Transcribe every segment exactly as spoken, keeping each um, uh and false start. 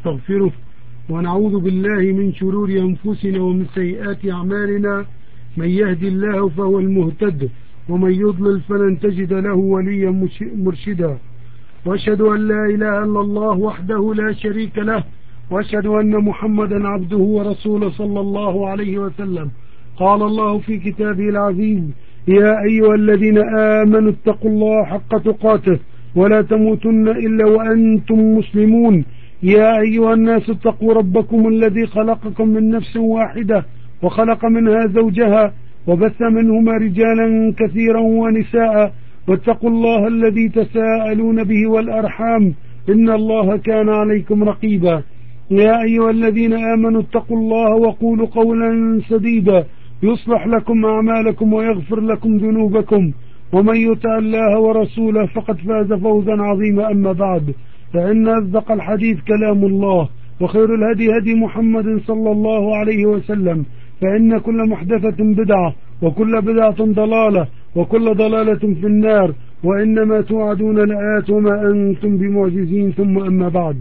نستغفره ونعوذ بالله من شرور أنفسنا ومن سيئات أعمالنا. من يهدي الله فهو المهتد ومن يضلل فلن تجد له وليا مرشدا. وأشهد أن لا إله إلا الله وحده لا شريك له وأشهد أن محمدا عبده ورسوله صلى الله عليه وسلم. قال الله في كتابه العزيز: يا أيها الذين آمنوا اتقوا الله حق تقاته ولا تموتن إلا وأنتم مسلمون. يا أيها الناس اتقوا ربكم الذي خلقكم من نفس واحدة وخلق منها زوجها وبث منهما رجالا كثيرا ونساء واتقوا الله الذي تساءلون به والأرحام إن الله كان عليكم رقيبا. يا أيها الذين آمنوا اتقوا الله وقولوا قولا سديدا يصلح لكم أعمالكم ويغفر لكم ذنوبكم ومن يطع الله ورسوله فقد فاز فوزا عظيما. أما بعد، فإن أصدق الحديث كلام الله وخير الهدي هدي محمد صلى الله عليه وسلم. فإن كل محدثة بدعة وكل بدعة ضلالة وكل ضلالة في النار وإنما توعدون لآت وما أنتم بمعجزين. ثم أما بعد.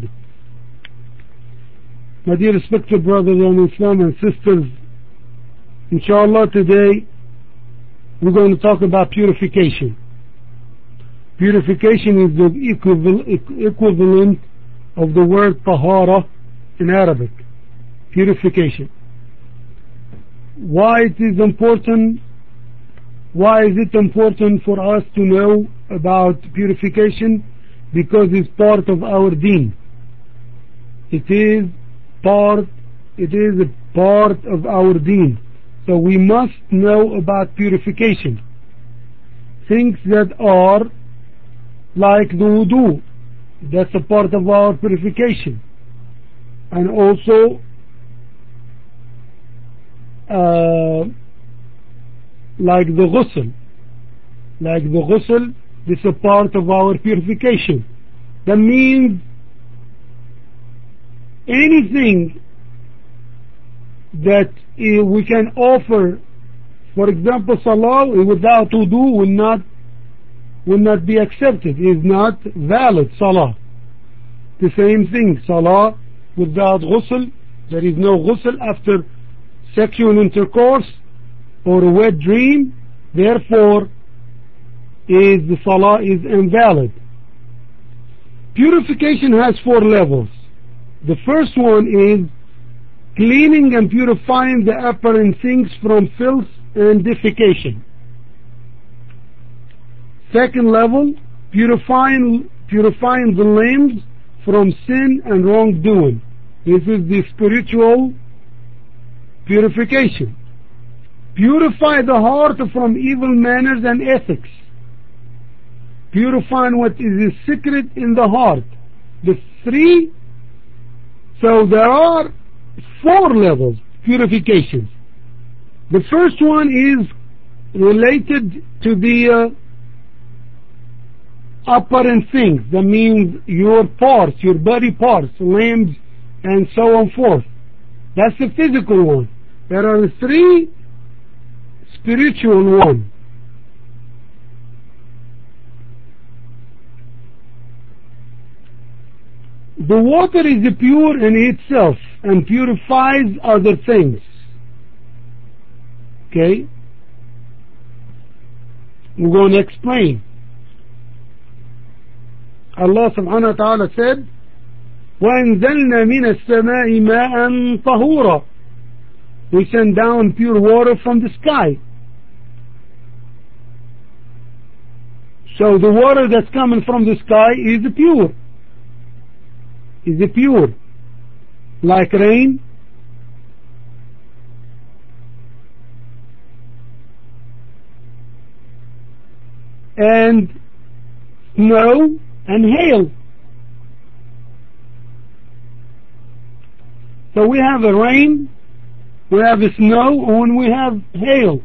My dear respected brothers in Islam and sisters, inshallah today we're going to talk about purification. Purification is the equivalent of the word tahara in Arabic. Purification. Why it is important? Why is it important for us to know about purification? Because it's part of our deen. It is part, it is a part of our deen. So we must know about purification. Things that are like the wudu, that's a part of our purification. And also uh, like the ghusl, like the ghusl, this is a part of our purification. That means anything that uh, we can offer, for example, salah without wudu will not will not be accepted, is not valid salah. The same thing, salah without ghusl, there is no ghusl after sexual intercourse or a wet dream, therefore is the salah is invalid. Purification has four levels. The first one is cleaning and purifying the apparent things from filth and defecation. Second level, purifying purifying the limbs from sin and wrongdoing. This is the spiritual purification. Purify the heart from evil manners and ethics. Purifying what is secret in the heart. The three, so there are four levels purifications. The first one is related to the uh, apparent things. That means your parts, your body parts, limbs, and so on forth. That's the physical one. There are three spiritual ones. The water is pure in itself and purifies other things. Okay? We're going to explain. Allah subhanahu wa ta'ala said, وَأَنزَلْنَا مِنَ السَّمَاءِ مَاءً طَهُورًا. We send down pure water from the sky. So the water that's coming from the sky is pure. Is pure. Like rain, and snow and hail. So we have a rain, we have a snow, and we have hail.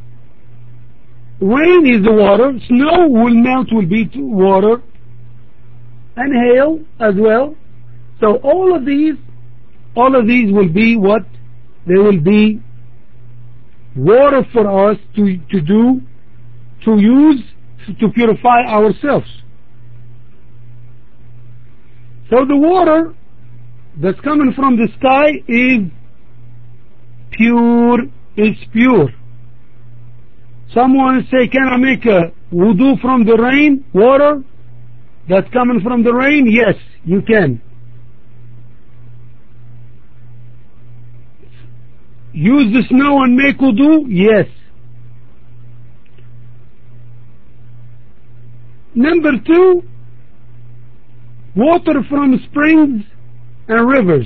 Rain is the water, snow will melt, will be water, and hail as well. So all of these, all of these will be what? They will be water for us to, to do, to use, to purify ourselves. So the water that's coming from the sky is pure, is pure. Someone say, can I make a wudu from the rain, water that's coming from the rain? Yes, you can. Use the snow and make wudu? Yes. Number two, water from springs and rivers.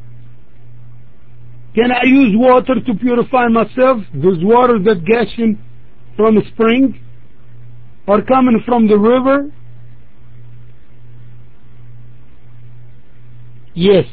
Can I use water to purify myself? Those waters that gushing from a spring or coming from the river? Yes.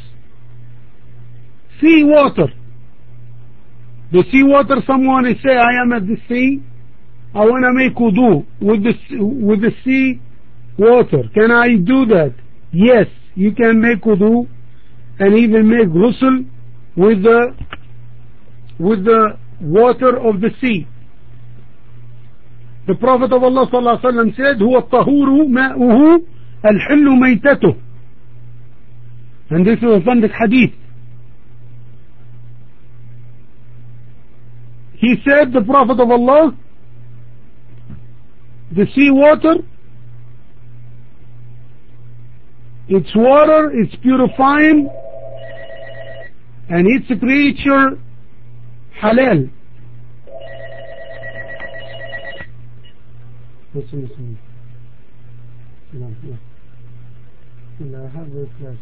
Sea water. The sea water, someone is say, I am at the sea, I want to make wudu with the, with the sea water. Can I do that? Yes, you can make wudu and even make ghusl with the, with the water of the sea. The Prophet of Allah sallallahu alaihi wasallam said, هو الطهور ماؤه الحل ميتته. And this is a authentic hadith. He said, the Prophet of Allah, the sea water, its water is purifying and its creature halal. Listen, listen. No, no. No, I have no class.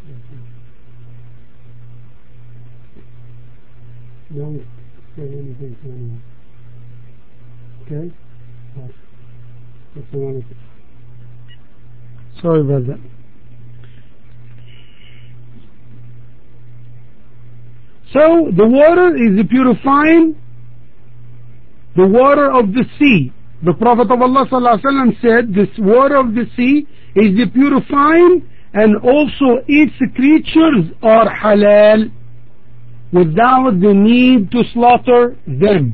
Don't say anything to anyone. Okay? Right. That's another thing. Sorry about that. So the water is purifying the water of the sea. The Prophet of Allah sallallahu alaihi wasallam said this water of the sea is the purifying, and also its creatures are halal without the need to slaughter them.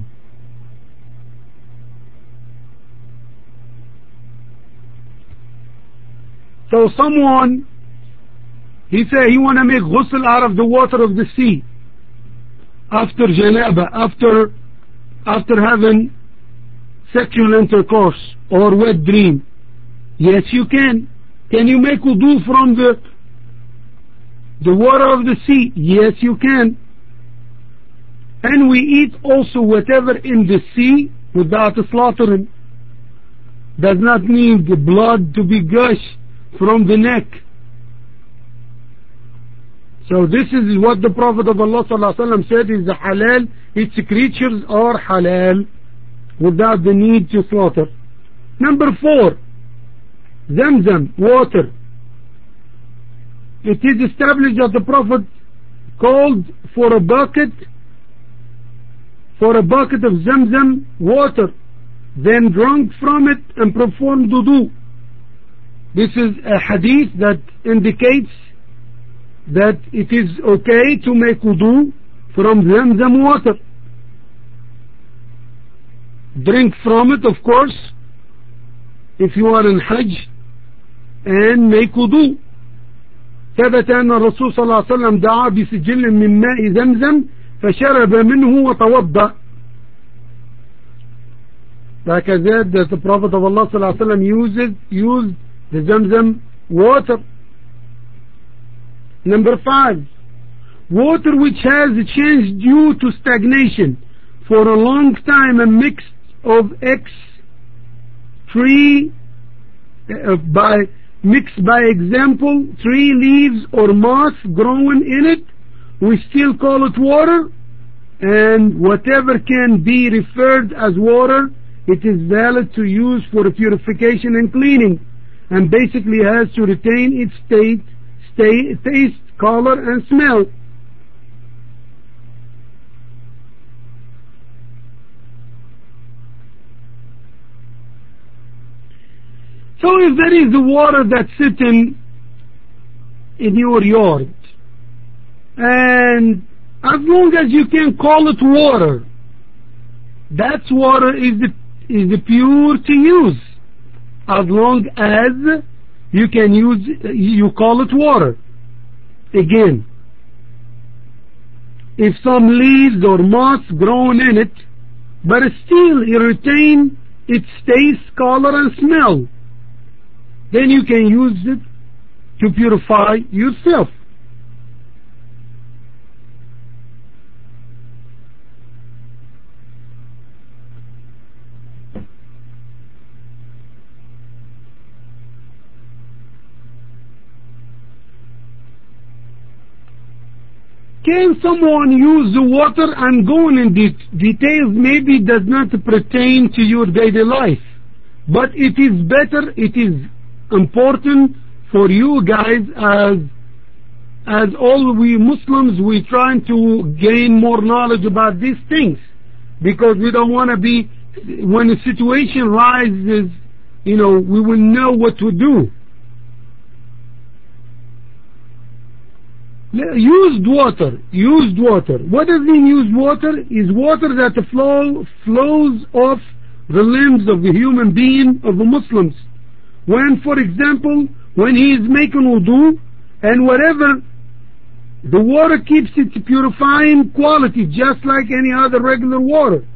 So someone, he say he want to make ghusl out of the water of the sea after janaba, after after having sexual intercourse or wet dream. Yes, you can. Can you make wudu from the the water of the sea? Yes, you can. And we eat also whatever in the sea without slaughtering. Does not need the blood to be gushed from the neck. So this is what the Prophet of Allah sallallahu alaihi wasallam said is the halal. Its creatures are halal without the need to slaughter. Number four, Zamzam, water. It is established that the Prophet called for a bucket, for a bucket of Zamzam water, then drank from it and performed wudu. This is a hadith that indicates that it is okay to make wudu from Zamzam water. Drink from it, of course, if you are in Hajj, and make wudu. ثبت أن الرسول صلى الله عليه وسلم دعا بسجل من ماء زمزم فشرب منه وتوضأ. Like I said, that the Prophet of Allah صلى الله عليه وسلم uses, used the Zamzam water. Number five, water which has changed due to stagnation for a long time and mixed of X tree uh, by mixed by example tree leaves or moss growing in it, we still call it water, and whatever can be referred as water, it is valid to use for purification and cleaning, and basically has to retain its state, state taste, color and smell. So if there is the water that's sitting in your yard, and as long as you can call it water, that water is the, is the pure to use. As long as you can use, you call it water. Again, if some leaves or moss grown in it, but still it retain its taste, color and smell, then you can use it to purify yourself. Can someone use the water? And going in de details maybe does not pertain to your daily life, but it is better, it is important for you guys, as as all we Muslims, we trying to gain more knowledge about these things, because we don't want to be, when a situation rises, you know, we will know what to do. Used water, used water. What does mean used water? Is water that flow, flows off the limbs of the human being, of the Muslims. When, for example, when he is making wudu, and whatever, the water keeps its purifying quality, just like any other regular water.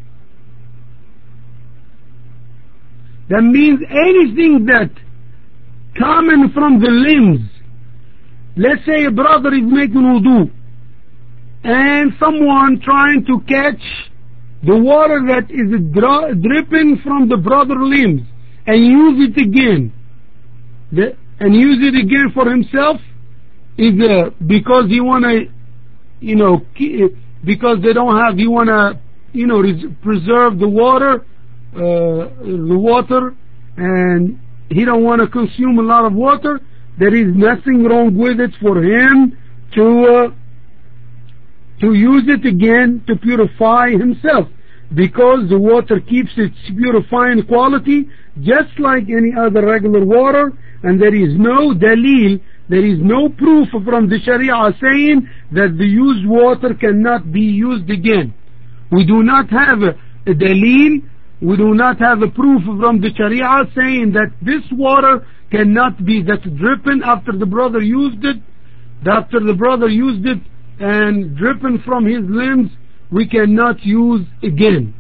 That means anything that coming from the limbs, let's say a brother is making wudu, and someone trying to catch the water that is dri dripping from the brother limbs and use it again, the, and use it again for himself, is uh, because he wanna, you know, because they don't have, he wanna, you know, preserve the water, uh, the water, and he don't want to consume a lot of water. There is nothing wrong with it for him to uh, to use it again to purify himself, because the water keeps its purifying quality just like any other regular water, and there is no dalil, there is no proof from the Sharia saying that the used water cannot be used again. We do not have a, a dalil, we do not have a proof from the Sharia saying that this water cannot be, that dripping after the brother used it, after the brother used it and dripping from his limbs, we cannot use again.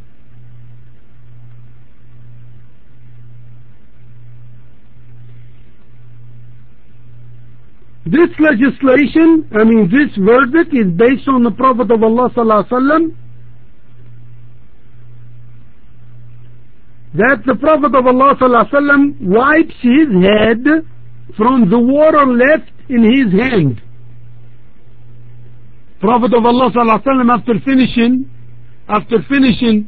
This legislation, I mean this verdict, is based on the Prophet of Allah sallallahu alaihi wasallam, that the Prophet of Allah sallallahu alaihi wasallam wipes his head from the water left in his hand. Prophet of Allah sallallahu alaihi wasallam, after finishing, after finishing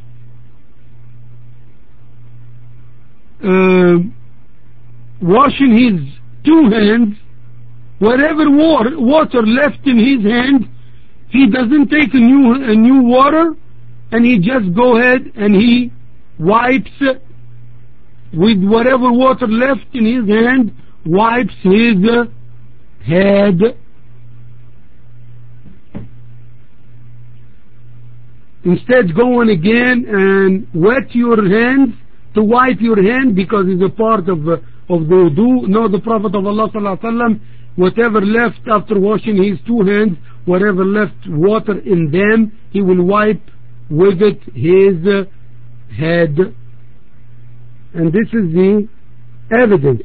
uh, washing his two hands, whatever water, water left in his hand, he doesn't take a new a new water, and he just go ahead and he wipes with whatever water left in his hand, wipes his uh, head. Instead, going again and wet your hands to wipe your hand, because it's a part of uh, of the wudu. No, the Prophet of Allah sallallahu alaihi wasallam, whatever left after washing his two hands, whatever left water in them, he will wipe with it his uh, head. And this is the evidence.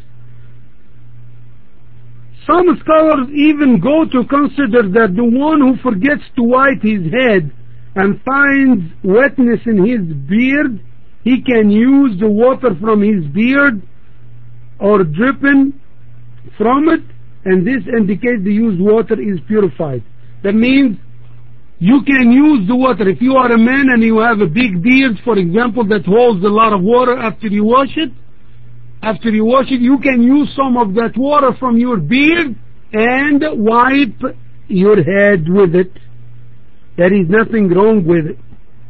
Some scholars even go to consider that the one who forgets to wipe his head and finds wetness in his beard, he can use the water from his beard or dripping from it, and this indicates the used water is purified. That means you can use the water. If you are a man and you have a big beard, for example, that holds a lot of water, after you wash it, after you wash it, you can use some of that water from your beard and wipe your head with it. There is nothing wrong with it.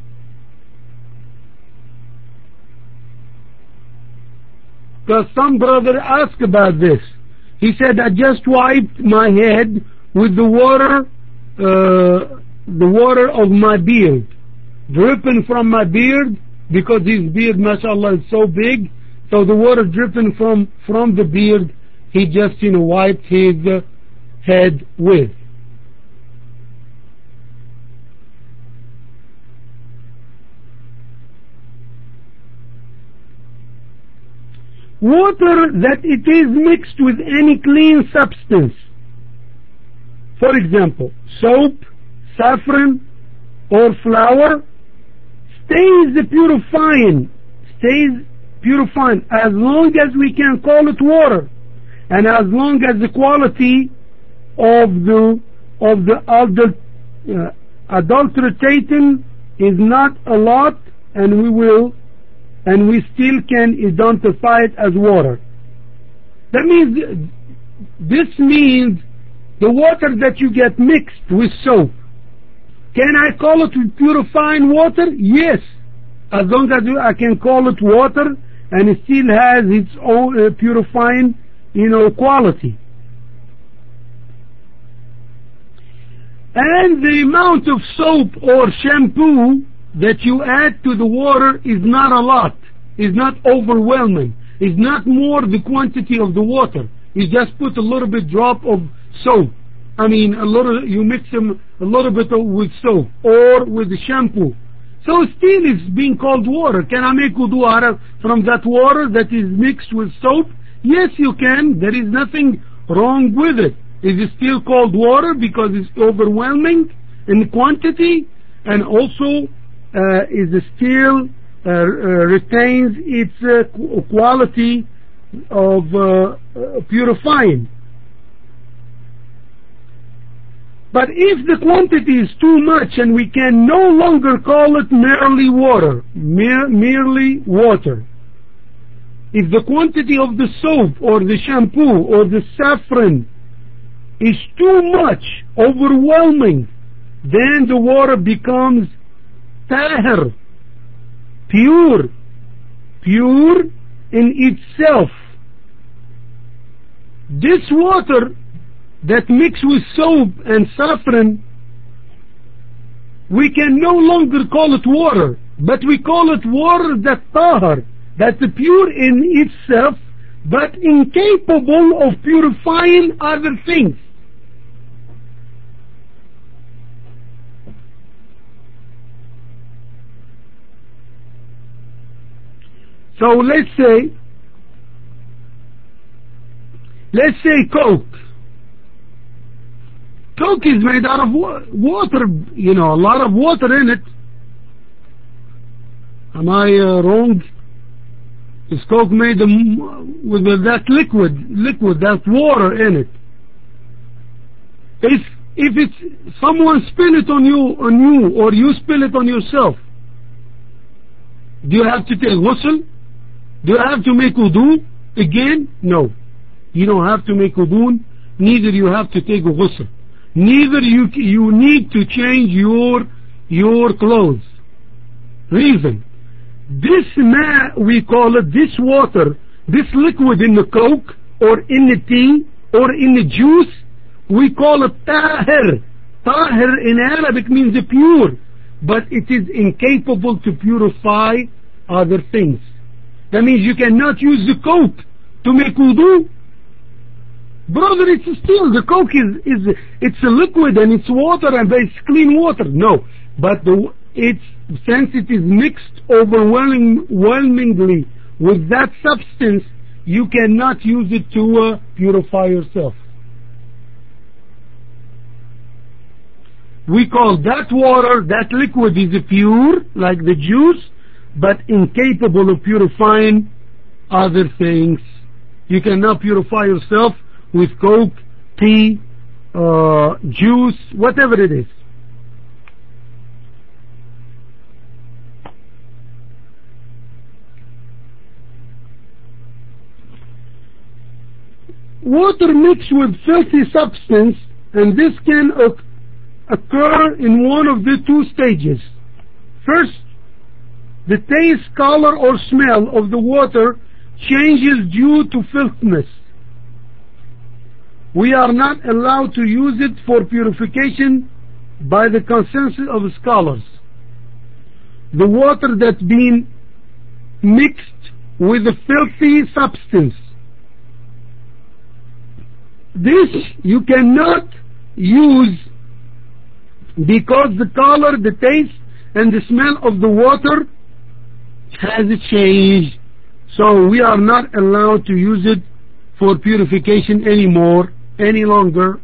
Because some brother asked about this. He said, I just wiped my head with the water, uh, the water of my beard, dripping from my beard, because his beard, mashallah, is so big. So the water dripping from, from the beard, he just, you know, wiped his uh, head with. water that it is mixed with any clean substance. For example, soap, saffron, or flour stays purifying, stays purifying as long as we can call it water, and as long as the quality of the of the adult, uh, adulterating is not a lot, and we will and we still can identify it as water. That means, this means the water that you get mixed with soap, can I call it purifying water? Yes, as long as I can call it water and it still has its own uh, purifying, you know, quality. And the amount of soap or shampoo that you add to the water is not a lot, is not overwhelming, is not more the quantity of the water. You just put a little bit drop of soap. I mean, a little, you mix them a little bit of, with soap or with the shampoo. So still it's being called water. Can I make wudu out of from that water that is mixed with soap? Yes, you can. There is nothing wrong with it. Is it still called water because it's overwhelming in quantity, and also uh, is it still uh, uh, retains its uh, quality of uh, uh, purifying. But if the quantity is too much and we can no longer call it merely water, mere, merely water, if the quantity of the soap or the shampoo or the saffron is too much, overwhelming, then the water becomes tahir, pure, pure in itself. This water that mix with soap and saffron, we can no longer call it water, but we call it water that tahar, that's pure in itself, but incapable of purifying other things. So let's say, let's say Coke. Coke is made out of wa water, you know, a lot of water in it. Am I uh, wrong? Is Coke made um, with that liquid, liquid, that water in it? If, if it's someone spill it on you, on you, or you spill it on yourself, do you have to take ghusl? Do you have to make wudu again? No. You don't have to make wudu, neither you have to take a ghusl. Neither you you need to change your your clothes. Reason: this ma we call it, this water, this liquid in the Coke or in the tea or in the juice, we call it tahir. Tahir in Arabic means pure, but it is incapable to purify other things. That means you cannot use the Coke to make wudu. Brother, it's still, the Coke is, is it's a liquid and it's water and it's clean water. No, but the, it's, since it is mixed overwhelming, overwhelmingly with that substance, you cannot use it to uh, purify yourself. We call that water, that liquid is pure, like the juice, but incapable of purifying other things. You cannot purify yourself with Coke, tea, uh, juice, whatever it is. Water mixed with filthy substance, and this can occur in one of the two stages. First, the taste, color, or smell of the water changes due to filthiness. We are not allowed to use it for purification by the consensus of scholars. The water that's been mixed with a filthy substance, this you cannot use because the color, the taste, and the smell of the water has changed. So we are not allowed to use it for purification anymore, any longer.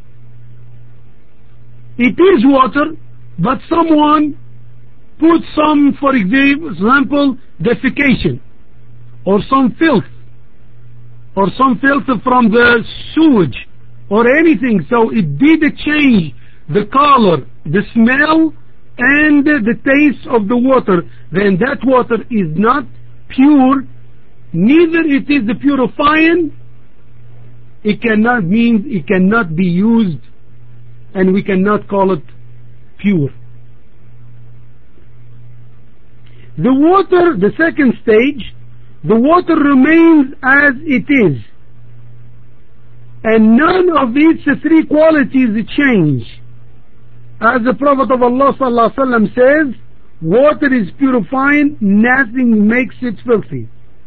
It is water, but someone put some, for example, defecation, or some filth, or some filth from the sewage, or anything. So it did change the color, the smell, and the taste of the water. Then that water is not pure, neither it is the purifying. It cannot mean, it cannot be used, and we cannot call it pure. The water, the second stage, the water remains as it is, and none of its three qualities change. As the Prophet of Allah sallallahu alaihi wasallam says, water is purifying, nothing makes it filthy.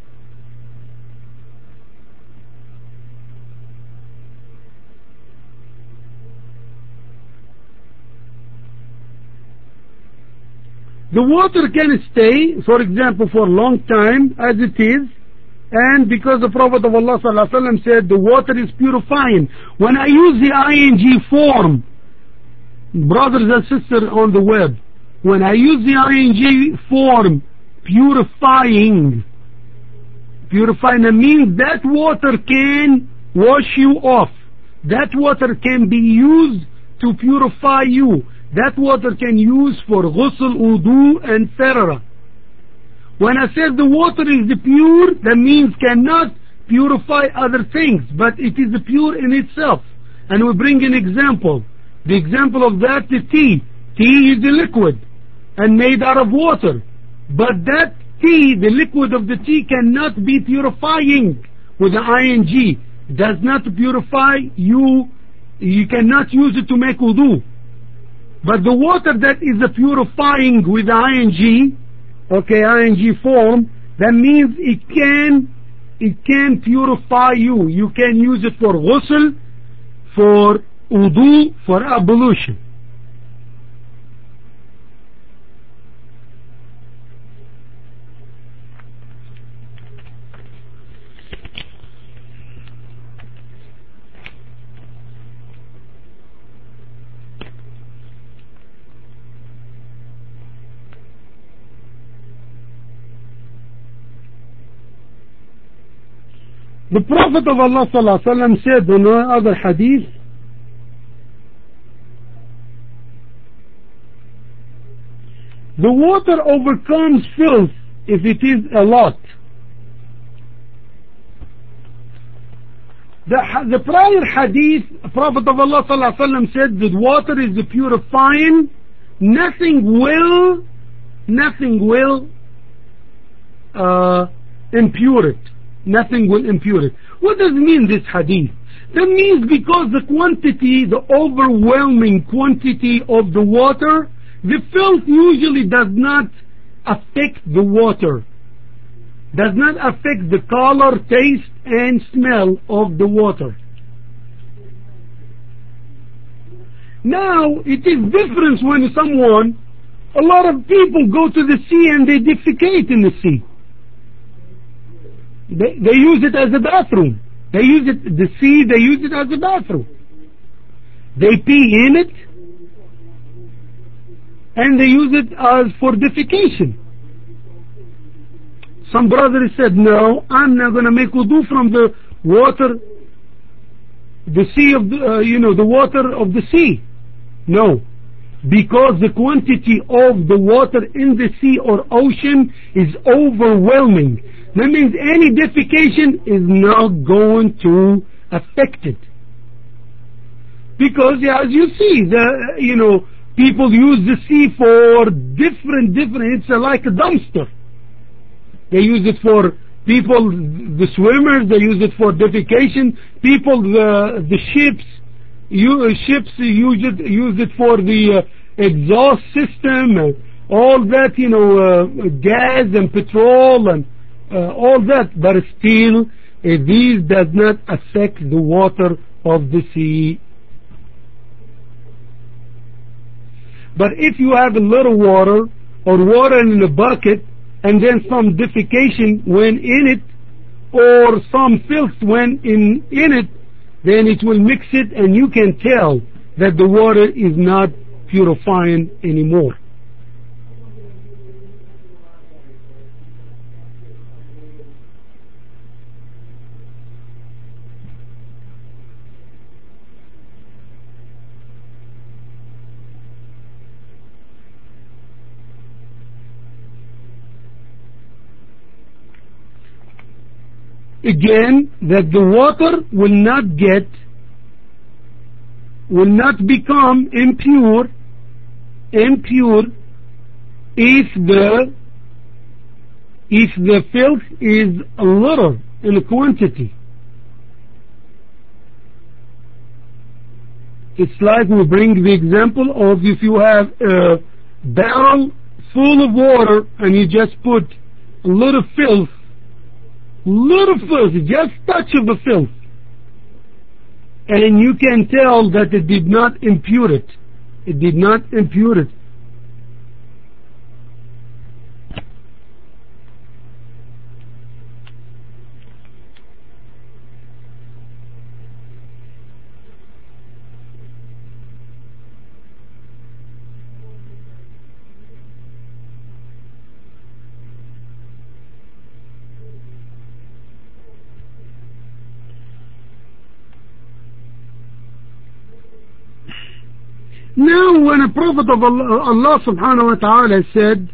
The water can stay, for example, for a long time as it is, and because the Prophet of Allah sallallahu alaihi wasallam said the water is purifying. When I use the ing form, brothers and sisters on the web, when I use the ing form, purifying, purifying means that water can wash you off. That water can be used to purify you. That water can use for ghusl, wudu, and et cetera. When I say the water is pure, that means cannot purify other things, but it is pure in itself. And we bring an example. The example of that is tea. Tea is a liquid and made out of water. But that tea, the liquid of the tea, cannot be purifying with the ing. Does not purify you. You cannot use it to make wudu. But the water that is purifying with the ing, okay, ing form, that means it can, it can purify you. You can use it for ghusl, for wudu, for ablution. The Prophet of Allah sallallahu alaihi wasallam said in another hadith, the water overcomes filth if it is a lot. The, the prior hadith, Prophet of Allah sallallahu alaihi wasallam said that water is purifying, nothing will, nothing will uh, impure it. Nothing will impure it. What does it mean, this hadith? That means because the quantity, the overwhelming quantity of the water, the filth usually does not affect the water, does not affect the color, taste, and smell of the water. Now, it is different when someone, a lot of people go to the sea and they defecate in the sea. They, they use it as a bathroom. They use it, the sea, they use it as a bathroom. They pee in it, and they use it as for defecation. Some brother said, no, I'm not going to make wudu from the water, the sea of the, uh, you know, the water of the sea. No, because the quantity of the water in the sea or ocean is overwhelming. That means any defecation is not going to affect it. Because as you see, the, you know, people use the sea for different, different, it's like a dumpster. They use it for people, the swimmers, they use it for defecation. People, the, the ships, you, ships use it, use it for the uh, exhaust system, and all that, you know, uh, gas and petrol and Uh, all that, but still uh, these does not affect the water of the sea. But if you have a little water or water in a bucket and then some defecation when in it, or some filth when in, in it, then it will mix it and you can tell that the water is not purifying anymore. Again, that the water will not get, will not become impure, impure if the, if the filth is a little in quantity. It's like we bring the example of if you have a barrel full of water and you just put a little filth, little filth, just touch of the filth, and you can tell that it did not impure it. It did not impure it. Now when a prophet of Allah, Allah subhanahu wa ta'ala said,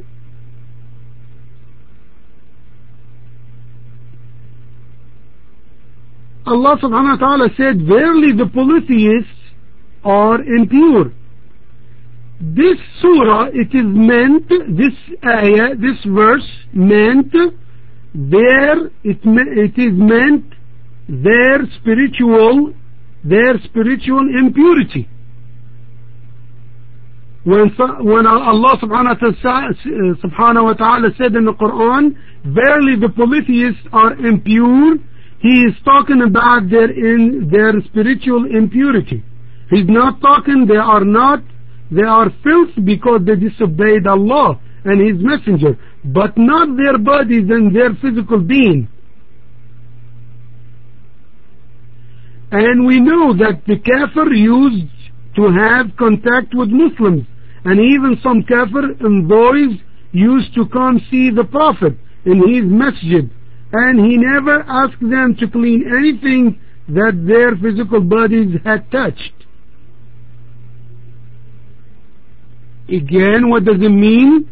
Allah subhanahu wa ta'ala said, verily the polytheists are impure. This surah, it is meant, this ayah, this verse meant their, it, it is meant their spiritual, their spiritual impurity. When, when Allah subhanahu wa ta'ala said in the Quran, verily the polytheists are impure, He is talking about their, in, their spiritual impurity. He's not talking they are not, they are filth because they disobeyed Allah and His Messenger, but not their bodies and their physical being. And we know that the kafir used to have contact with Muslims, and even some kafir and boys used to come see the Prophet in his masjid, and he never asked them to clean anything that their physical bodies had touched. Again, what does it mean?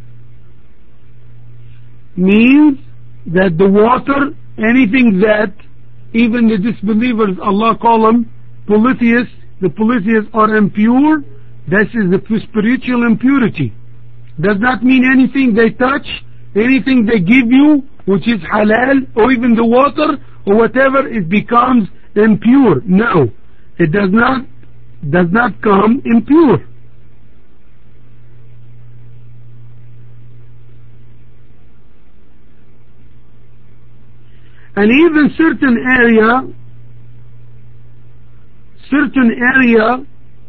Means that the water, anything that even the disbelievers, Allah call them polytheists, the polytheists are impure. This is the spiritual impurity. Does not mean anything they touch, anything they give you, which is halal, or even the water, or whatever, it becomes impure. No, it does not, does not come impure. And even certain area, certain area,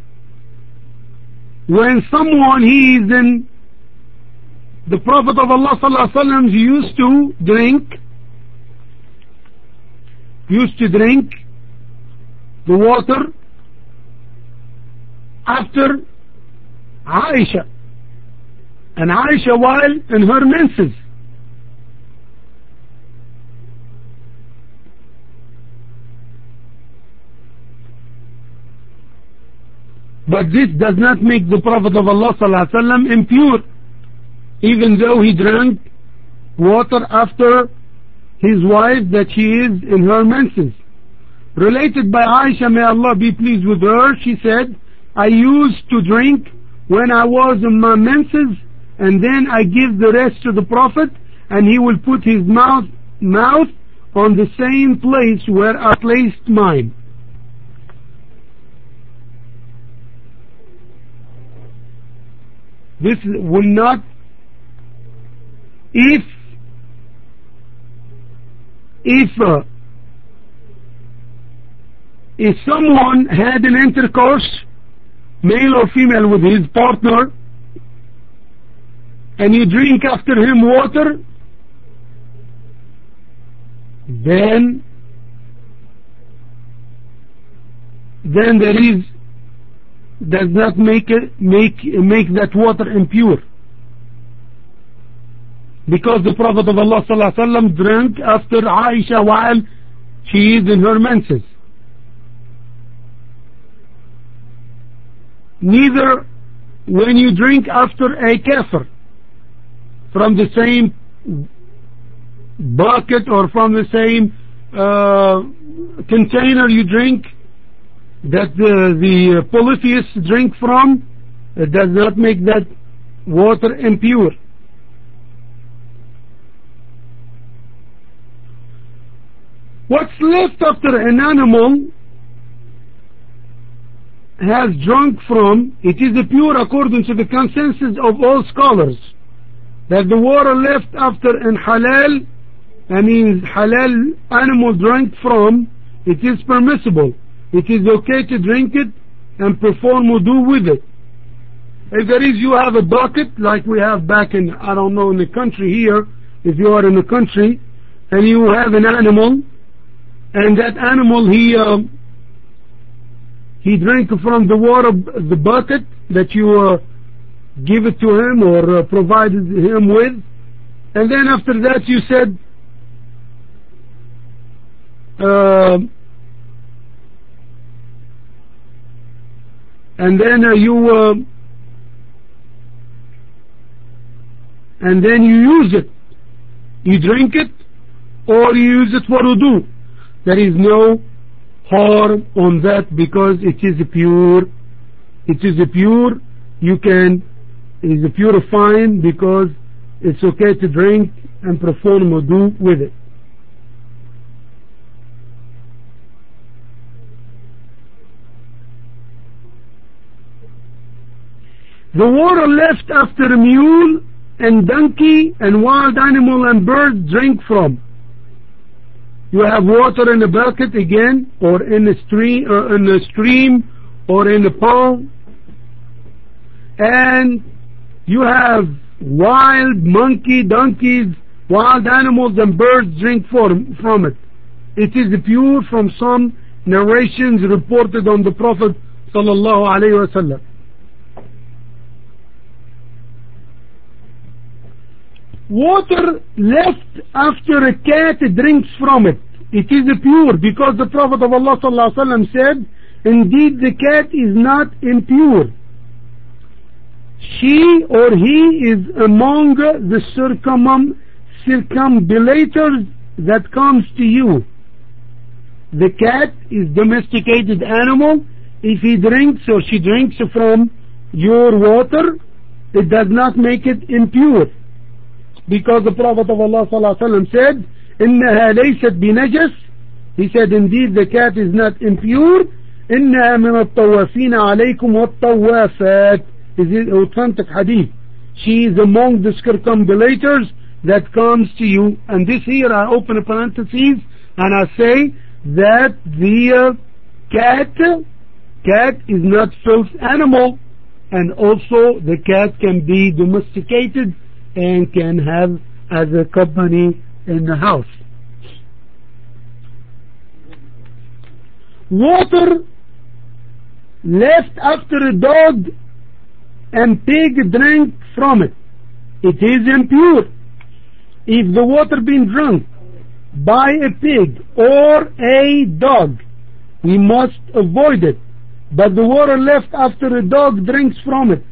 when someone he is in, the Prophet of Allah sallallahu alaihi wasallam used to drink, used to drink the water after Aisha, and Aisha while in her menses. But this does not make the Prophet of Allah sallallahu alaihi wasallam impure, even though he drank water after his wife that she is in her menses. Related by Aisha, may Allah be pleased with her, she said, I used to drink when I was in my menses, and then I give the rest to the Prophet, and he will put his mouth, mouth on the same place where I placed mine. This will not, if if uh, if someone had an intercourse, male or female, with his partner, and you drink after him water, then then there is does not make it make make that water impure, because the Prophet of Allah sallallahu alaihi wasallam drank after Aisha while she is in her menses. Neither when you drink after a kafir from the same bucket or from the same uh, container you drink that the, the polytheists drink from, it does not make that water impure. What's left after an animal has drunk from, it is pure according to the consensus of all scholars, that the water left after an halal, I mean halal animal drank from, it is permissible. It is okay to drink it and perform wudu with it. If there is, you have a bucket like we have back in, I don't know, in the country here, if you are in the country, and you have an animal, and that animal, he uh, he drank from the water, the bucket that you uh, give it to him or uh, provided him with, and then after that you said, uh, and then uh, you uh, and then you use it, you drink it, or you use it for wudu. There is no harm on that because it is pure. It is pure. You can, it is purifying because it's okay to drink and perform wudu with it. The water left after a mule and donkey and wild animal and birds drink from. You have water in a bucket again, or in a stream, or in a stream, or in a pond, and you have wild monkey, donkeys, wild animals, and birds drink from from it. It is pure from some narrations reported on the Prophet sallallahu alaihi wasallam. Water left after a cat drinks from it, it is pure, because the Prophet of Allah sallallahu alaihi wasallam said, indeed the cat is not impure. She or he is among the circum circumambulators that comes to you. The cat is domesticated animal. If he drinks or she drinks from your water, it does not make it impure. Because the Prophet of Allah sallallahu alaihi wasallam said, إنها ليست بنجس. He said, indeed the cat is not impure. إنها من الطوافين عليكم والطوافات. Is it authentic hadith? She is among the circumambulators that comes to you. And this here I open a parenthesis and I say that the uh, cat, cat is not filth animal, and also the cat can be domesticated and can have as a company in the house. Water left after a dog and pig drank from it, it is impure. If the water been drunk by a pig or a dog, we must avoid it. But the water left after a dog drinks from it,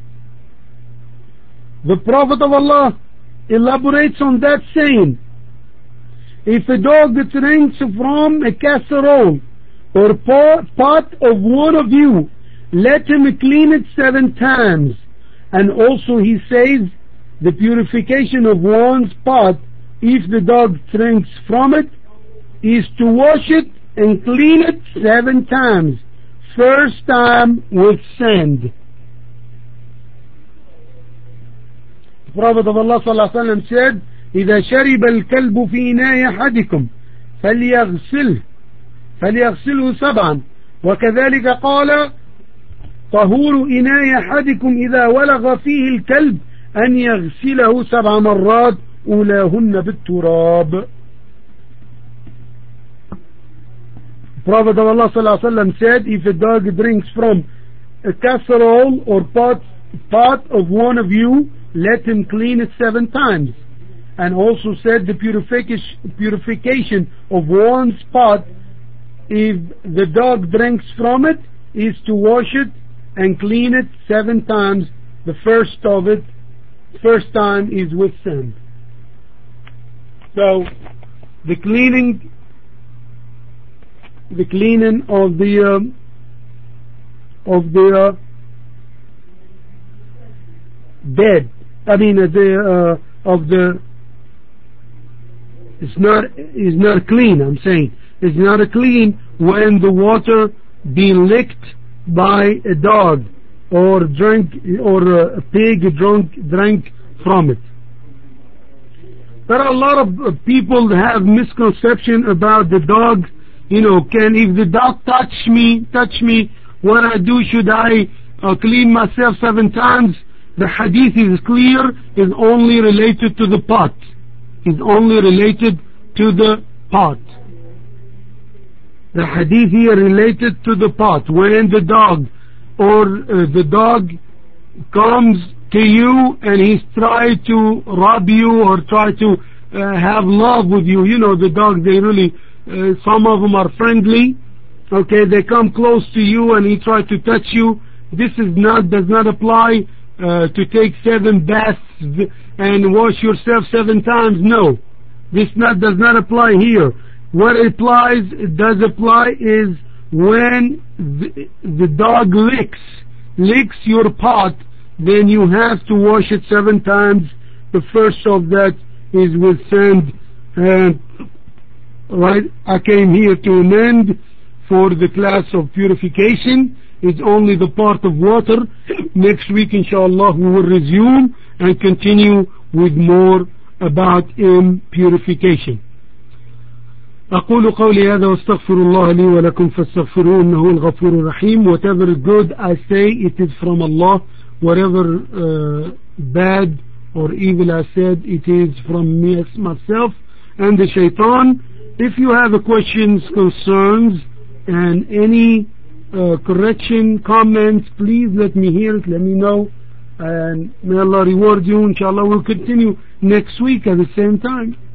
the Prophet of Allah elaborates on that, saying, if a dog drinks from a casserole or pot of one of you, let him clean it seven times. And also he says, the purification of one's pot, if the dog drinks from it, is to wash it and clean it seven times. First time with sand. The Prophet of Allah sallallahu alaihi wasallam said, إذا شرب الكلب في إناء أحدكم فليغسله فليغسله سبعا وكذلك قال طهور إناء أحدكم إذا ولغ فيه الكلب أن يغسله سبع مرات أولاهن بالتراب. Prophet of Allah sallallahu alaihi wasallam said, if a dog drinks from a casserole or pot, pot of one of you, let him clean it seven times. And also said the purification, purification of one pot, if the dog drinks from it, is to wash it and clean it seven times. The first of it, first time is with sand. So the cleaning, the cleaning of the um, of the uh, bed. I mean uh, the uh, of the. It's not is not clean. I'm saying it's not a clean when the water be licked by a dog or drink or a pig drunk drank from it. There are a lot of people that have misconception about the dog. You know, can if the dog touch me, touch me, what I do? Should I uh, clean myself seven times? The hadith is clear. Is only related to the pot. Is only related to the pot. The hadith here related to the pot. When the dog or uh, the dog comes to you and he's trying to rob you or try to uh, have love with you, you know the dogs, they really, uh, some of them are friendly. Okay, they come close to you and he tries to touch you. This is not does not apply uh, to take seven baths and wash yourself seven times. No, this not does not apply here. What it applies, it does apply is when the, the dog licks licks your pot, then you have to wash it seven times. The first of that is with sand. And right, I came here to an end for the class of purification. It's only the part of water. Next week inshallah we will resume and continue with more about impurification. أقول قولي هذا واستغفر الله لي ولكم فاستغفروه إنه الغفور الرحيم. Whatever good I say, it is from Allah. Whatever uh, bad or evil I said, it is from me, myself and the shaitan. If you have questions, concerns and any uh, correction, comments, please let me hear it, let me know, and may Allah reward you. Inshallah we'll continue next week at the same time.